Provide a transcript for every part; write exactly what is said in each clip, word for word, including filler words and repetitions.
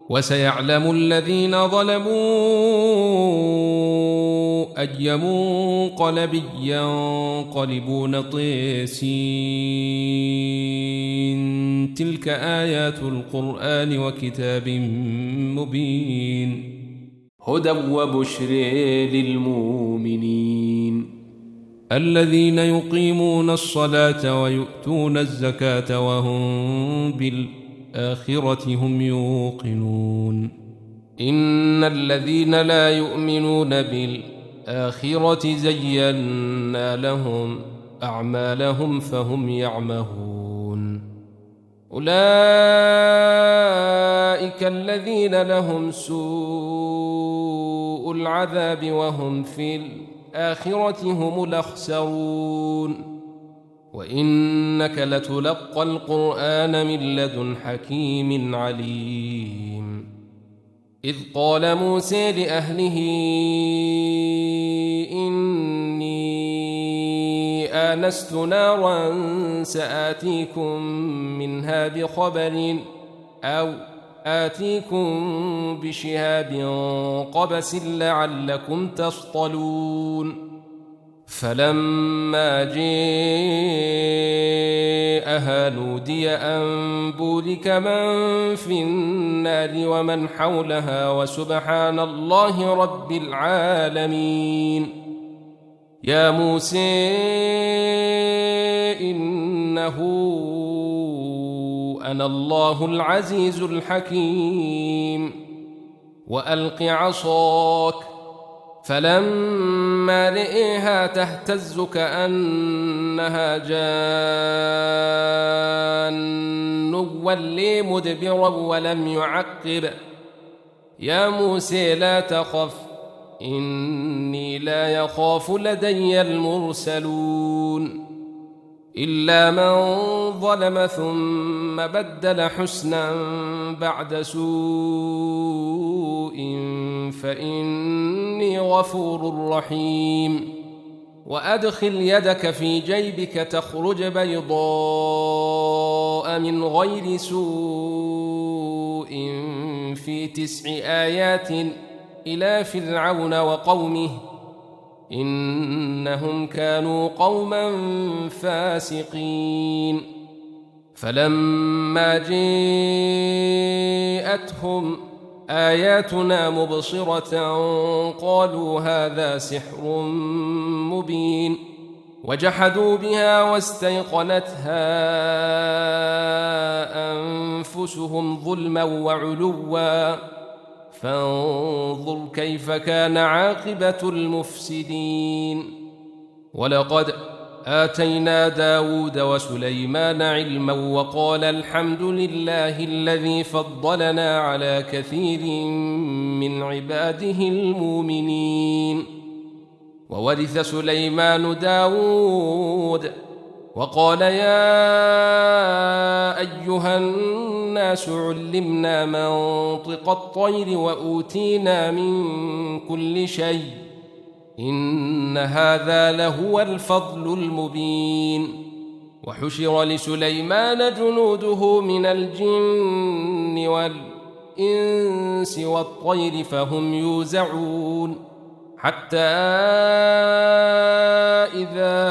وسيعلم الذين ظلموا أي منقلب ينقلبون طيسين. تلك آيات القرآن وكتاب مبين. هدى وبشر للمؤمنين الذين يقيمون الصلاة ويؤتون الزكاة وهم بالآخرة هم يوقنون. إن الذين لا يؤمنون بالآخرة زينا لهم أعمالهم فهم يعمهون. أولئك الذين لهم سوء العذاب وهم في الآخرة هم الأخسرون. وإنك لتلقى القرآن من لدن حكيم عليم. إذ قال موسى لأهله إني آنست نارا سآتيكم منها بخبر أو آتيكم بشهاب قبس لعلكم تصطلون. فلما جاءها نودي أن بورك من في النار ومن حولها وسبحان الله رب العالمين. يا موسى إنه أنا الله العزيز الحكيم. وألق عصاك فلما رئيها تهتز كأنها جان ولي مدبرا ولم يعقب. يا موسى لا تخف إني لا يخاف لدي المرسلون. إلا من ظلم ثم بدل حسنا بعد سوء فإني غفور رحيم. وأدخل يدك في جيبك تخرج بيضاء من غير سوء في تسع آيات إلى فرعون وقومه إنهم كانوا قوما فاسقين. فلما جاءتهم آياتنا مبصرة قالوا هذا سحر مبين. وجحدوا بها واستيقنتها أنفسهم ظلما وعلوا فانظر كيف كان عاقبة المفسدين. ولقد آتينا داود وسليمان علما وقال الحمد لله الذي فضلنا على كثير من عباده المؤمنين. وورث سليمان داود وقال يا أيها الناس علمنا منطق الطير وأوتينا من كل شيء إن هذا لهو الفضل المبين. وحشر لسليمان جنوده من الجن والإنس والطير فهم يوزعون حتى إذا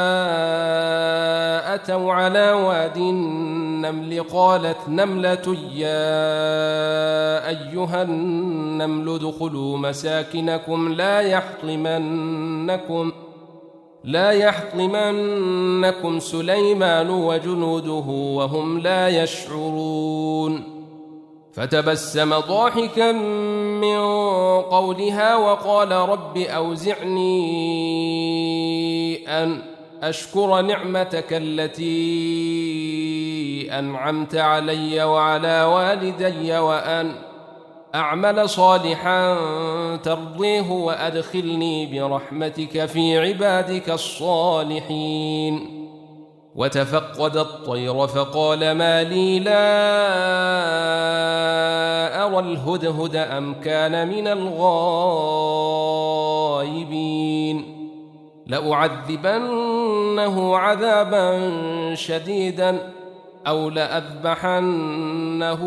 أتوا على واد النمل قالت نملة يا أيها النمل ادخلوا مساكنكم لا يحطمنكم لا يحطمنكم سليمان وجنوده وهم لا يشعرون. فتبسم ضاحكا من قولها وقال رب أوزعني أن أشكر نعمتك التي أنعمت علي وعلى والدي وأن أعمل صالحا ترضيه وأدخلني برحمتك في عبادك الصالحين. وتفقد الطير فقال ما لي لا أرى الهدهد أم كان من الغائبين. لأعذبنه عذابا شديدا أو لأذبحنه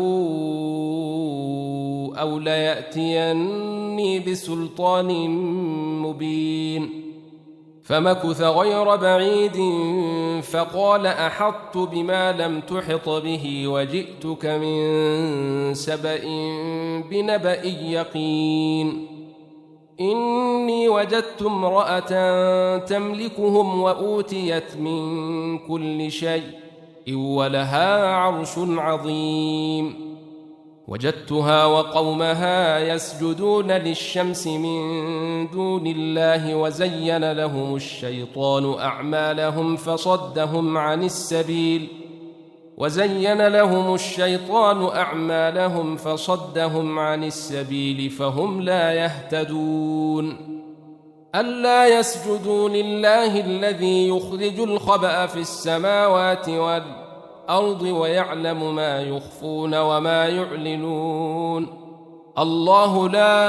أو ليأتيني بسلطان مبين. فمكث غير بعيد فقال أحطت بما لم تحط به وجئتك من سبأ بنبأ يقين. إني وجدت امرأة تملكهم وأوتيت من كل شيء ولها عرش عظيم. وجدتها وقومها يسجدون للشمس من دون الله وزين لهم الشيطان أعمالهم فصدهم عن السبيل وزين لهم الشيطان أعمالهم فصدهم عن السبيل فهم لا يهتدون. ألا يسجدوا لله الذي يخرج الخبأ في السماوات والأرض ويعلم ما يخفون وما يعلنون. الله لا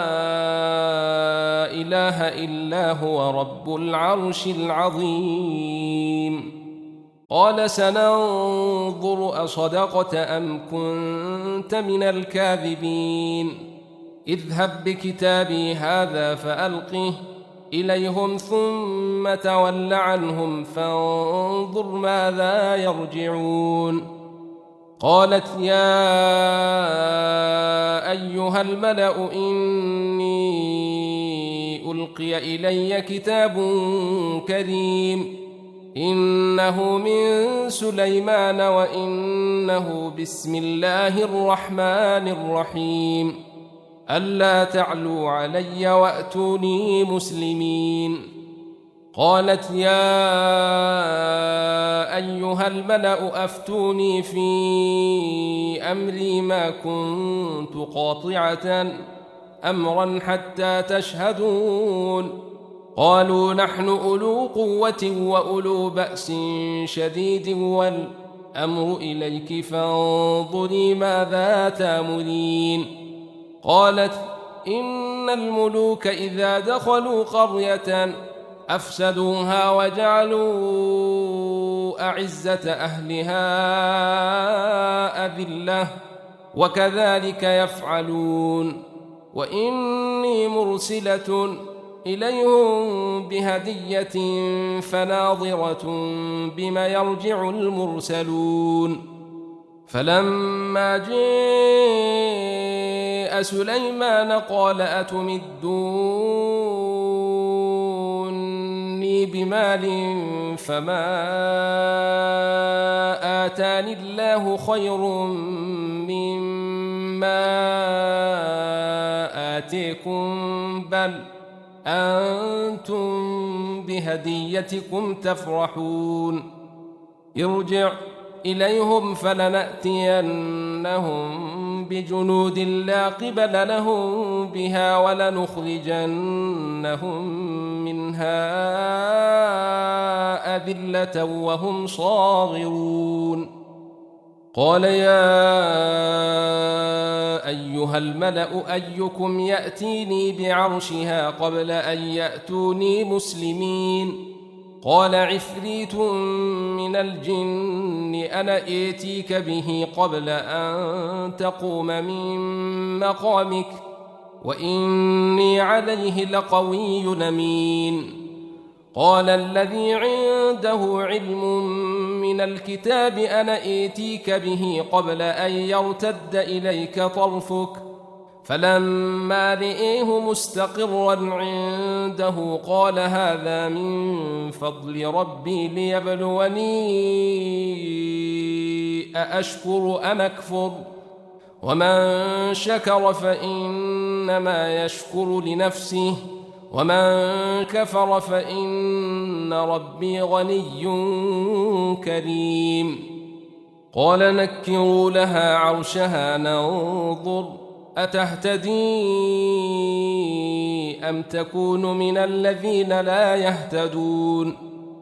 إله إلا هو رب العرش العظيم. قال سننظر أصدقت أم كنت من الكاذبين. اذهب بكتابي هذا فألقه إليهم ثم تول عنهم فانظر ماذا يرجعون. قالت يا أيها الملأ إني ألقي إلي كتاب كريم إنه من سليمان وإنه بسم الله الرحمن الرحيم ألا تعلوا علي وأتوني مسلمين. قالت يا أيها الملأ أفتوني في أمري ما كنت قاطعة أمرا حتى تشهدون. قالوا نحن أولو قوة وأولو بأس شديد والأمر إليك فانظري ماذا تأمرين. قالت إن الملوك إذا دخلوا قرية أفسدوها وجعلوا أعزة أهلها أذلة وكذلك يفعلون. وإني مرسلة إليهم بهدية فناظرة بما يرجع المرسلون. فلما جاء سليمان قال أتمدوني بمال فما آتاني الله خير مما آتيكم بل أنتم بهديتكم تفرحون. ارجع إليهم فلنأتينهم بجنود لا قبل لهم بها ولنخرجنهم منها أذلة وهم صاغرون. قال يا أيها الملأ أيكم يأتيني بعرشها قبل أن يأتوني مسلمين. قال عفريت من الجن أنا آتيك به قبل أن تقوم من مقامك وإني عليه لقوي أمين. قال الذي عنده علم من الكتاب أنا آتيك به قبل أن يرتد إليك طرفك فلما رئيه مستقرا عنده قال هذا من فضل ربي ليبلوني أأشكر أم أكفر ومن شكر فإنما يشكر لنفسه ومن كفر فإن ربي غني كريم. قال نكروا لها عرشها ننظر أتهتدي أم تكون من الذين لا يهتدون.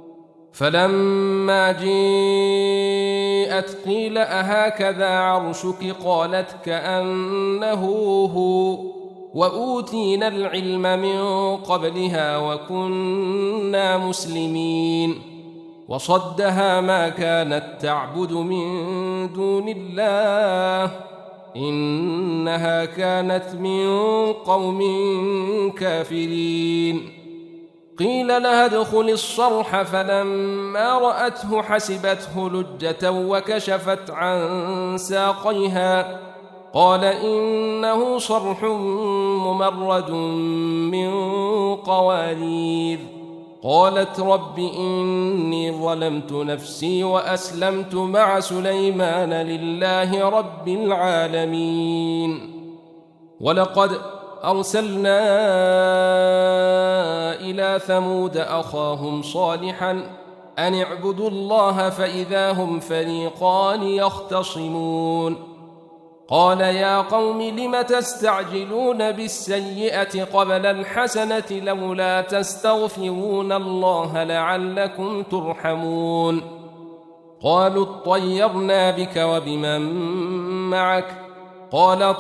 فلما جاءت قيل أهكذا عرشك قالت كأنه هو وأوتينا العلم من قبلها وكنا مسلمين. وصدها ما كانت تعبد من دون الله إنها كانت من قوم كافرين. قيل لها ادخل الصرح فلما رأته حسبته لجة وكشفت عن ساقيها قال إنه صرح ممرد من قوارير. قالت رب إني ظلمت نفسي وأسلمت مع سليمان لله رب العالمين. ولقد أرسلنا إلى ثمود أخاهم صالحا أن اعبدوا الله فإذا هم فريقان يختصمون. قال يا قوم لم تستعجلون بالسيئة قبل الحسنة لولا تستغفرون الله لعلكم ترحمون. قالوا اطيرنا بك وبمن معك قال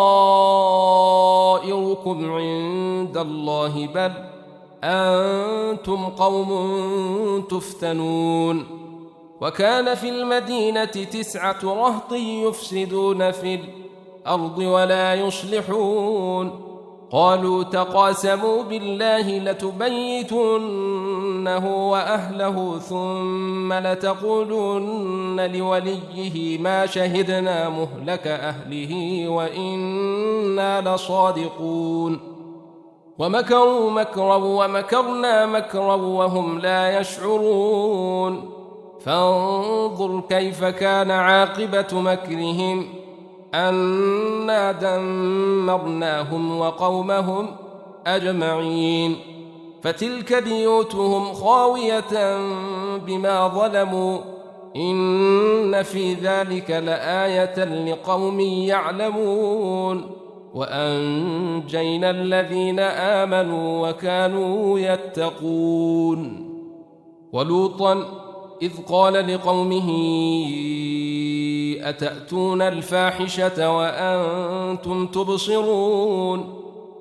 طائركم عند الله بل أنتم قوم تفتنون. وكان في المدينة تسعة رهط يفسدون في الأرض ولا يصلحون. قالوا تقاسموا بالله لتبيتنه وأهله ثم لتقولن لوليه ما شهدنا مهلك أهله وإنا لصادقون. ومكروا مكرا ومكرنا مكرا وهم لا يشعرون. فانظر كيف كان عاقبة مكرهم أنا دمرناهم وقومهم أجمعين. فتلك بيوتهم خاوية بما ظلموا إن في ذلك لآية لقوم يعلمون. وأنجينا الذين آمنوا وكانوا يتقون. ولوطا إذ قال لقومه أتأتون الفاحشة وأنتم تبصرون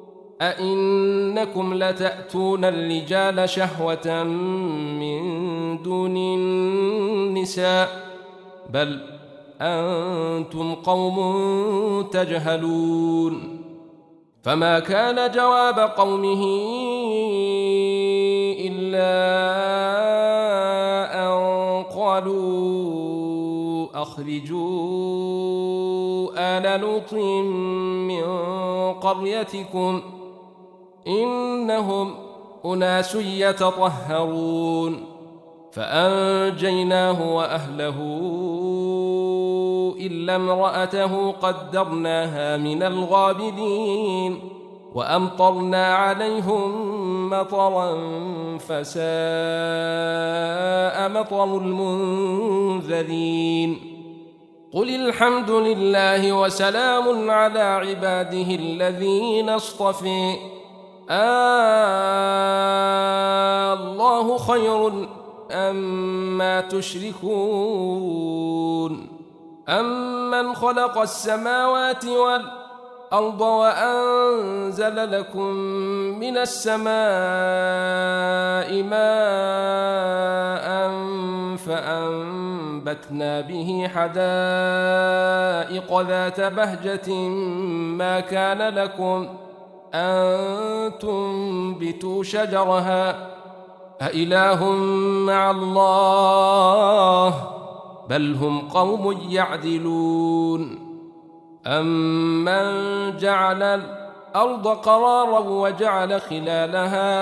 أئنكم لتأتون الرجال شهوة من دون النساء بل أنتم قوم تجهلون. فما كان جواب قومه إلا أن قالوا أخرجوا آل لوط من قريتكم إنهم أناس يتطهرون. فأنجيناه وأهله إلا امرأته قدرناها من الغابرين. وأمطرنا عليهم مطرا فساء مطر المنذرين. قل الحمد لله وسلام على عباده الذين اصطفى آه الله خير أما تشركون. أمن خلق السماوات والأرض الأرض وأنزل لكم من السماء ماء فأنبتنا به حدائق ذات بهجة ما كان لكم أن تنبتوا شجرها أإله مع الله بل هم قوم يعدلون. أمن جعل الأرض قرارا وجعل خلالها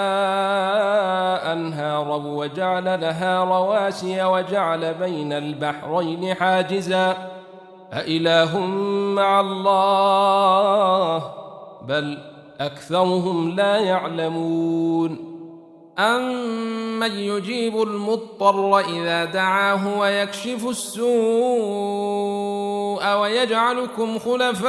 أنهارا وجعل لها رواسي وجعل بين البحرين حاجزا أإله مع الله بل أكثرهم لا يعلمون. أمن يجيب المضطر إذا دعاه ويكشف السوء ويجعلكم خلفاء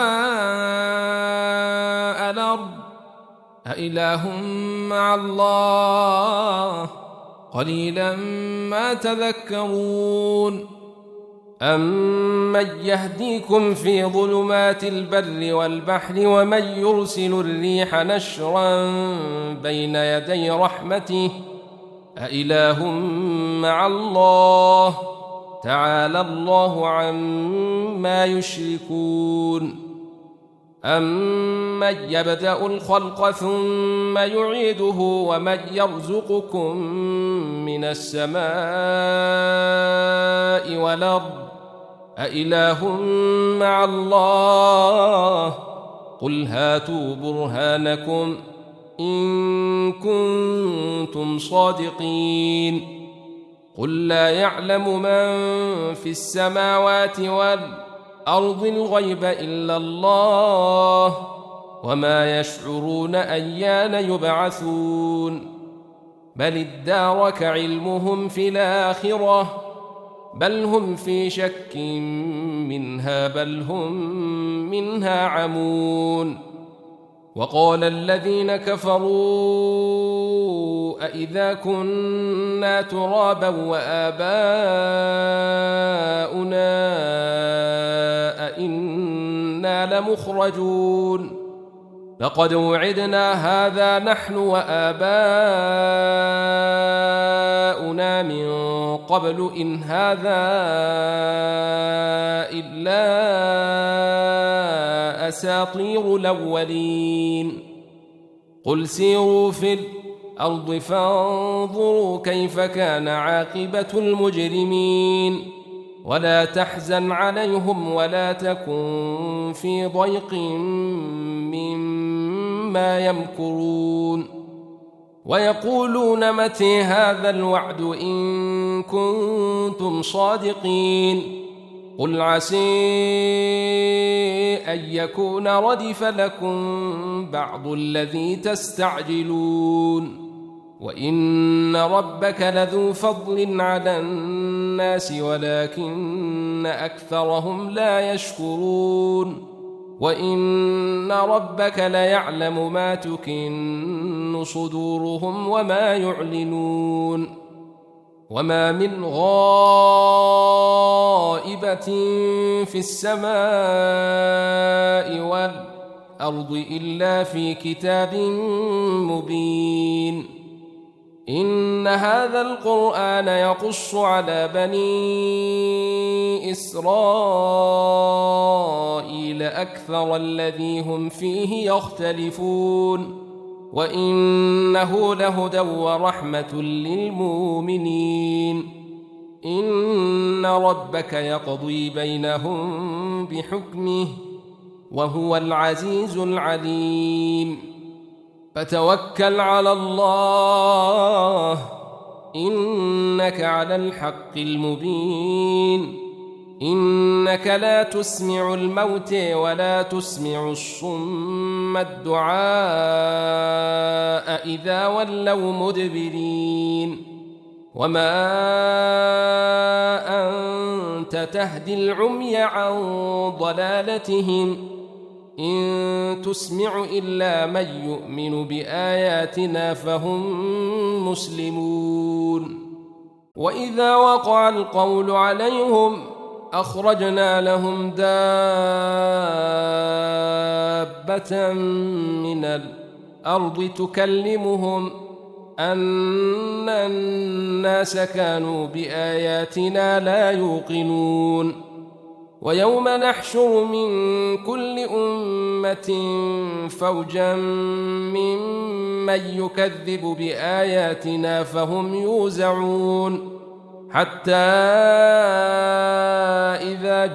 الأرض أإله مع الله قليلا ما تذكرون. أمن يهديكم في ظلمات البر والبحر ومن يرسل الريح نشرا بين يدي رحمته أإله مع الله تعالى الله عما يشركون أمن يبدأ الخلق ثم يعيده ومن يرزقكم من السماء والأرض أإله مع الله قل هاتوا برهانكم إن كنتم صادقين قل لا يعلم من في السماوات والأرض الغيب إلا الله وما يشعرون أيان يبعثون بل ادارك علمهم في الآخرة بل هم في شك منها بل هم منها عمون وقال الذين كفروا أإذا كنا ترابا وآباؤنا أإنا لمخرجون لقد وعدنا هذا نحن وآباؤنا من قبل إن هذا إلا أساطير الأولين قل سيروا في الأرض فانظروا كيف كان عاقبة المجرمين ولا تحزن عليهم ولا تكن في ضيق مما يمكرون ويقولون متى هذا الوعد إن كنتم صادقين قل عسى أن يكون ردف لكم بعض الذي تستعجلون وإن ربك لذو فضل على الناس ولكن أكثرهم لا يشكرون وإن ربك ليعلم ما تكن صدورهم وما يعلنون وما من غائبة في السماء والأرض إلا في كتاب مبين إن هذا القرآن يقص على بني إسرائيل أكثر الذي هم فيه يختلفون وإنه لهدى ورحمة للمؤمنين إن ربك يقضي بينهم بحكمه وهو العزيز العليم فتوكل على الله إنك على الحق المبين إنك لا تسمع الموت ولا تسمع الصم الدعاء إذا ولوا مدبرين وما أنت تهدي العمي عن ضلالتهم إن تسمع إلا من يؤمن بآياتنا فهم مسلمون وإذا وقع القول عليهم أخرجنا لهم دابة من الأرض تكلمهم أن الناس كانوا بآياتنا لا يوقنون ويوم نحشر من كل أمة فوجا ممن يكذب بآياتنا فهم يوزعون حتى إذا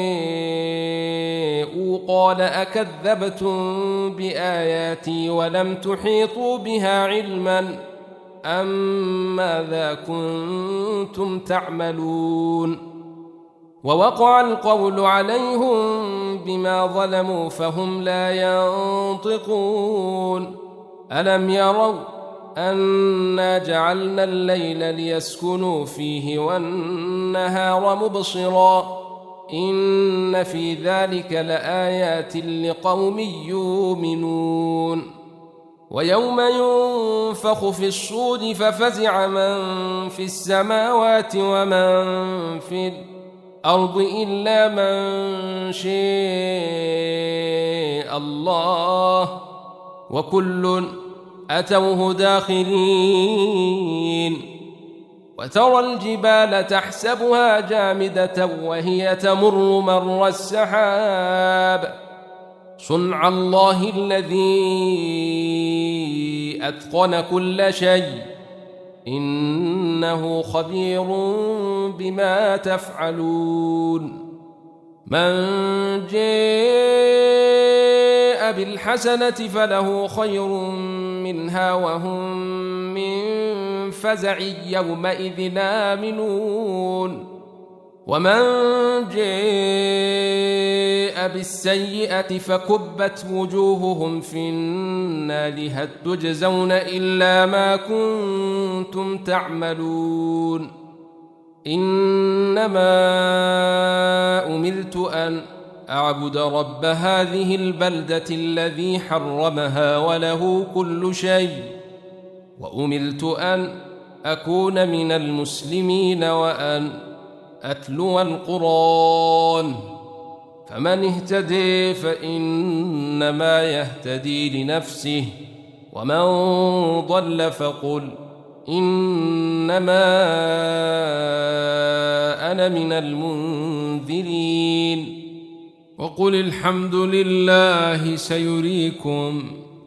جاءوا قال أكذبتم بآياتي ولم تحيطوا بها علما أم ماذا كنتم تعملون ووقع القول عليهم بما ظلموا فهم لا ينطقون ألم يروا أنا جعلنا الليل ليسكنوا فيه والنهار مبصرا إن في ذلك لآيات لقوم يؤمنون ويوم ينفخ في الصور ففزع من في السماوات ومن في الأرض إلا من شاء الله وكل أتوه داخرين وترى الجبال تحسبها جامدة وهي تمر مر السحاب صنع الله الذي أتقن كل شيء إنه خبير بما تفعلون من جاء بالحسنة فله خير منها وهم من فزع يومئذ آمنون ومن جاء بالسيئة فكبت وجوههم في النار هل تجزون إلا ما كنتم تعملون إنما أمرت أن أعبد رب هذه البلدة الذي حرمها وله كل شيء وأمرت أن أكون من المسلمين وأن أتلو القرآن فمن اهتدي فإنما يهتدي لنفسه ومن ضل فقل إنما أنا من المنذرين وقل الحمد لله سيريكم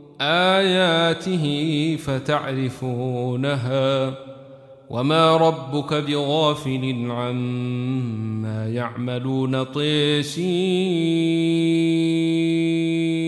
آياته فتعرفونها وما ربك بغافل عما يعملون طيسين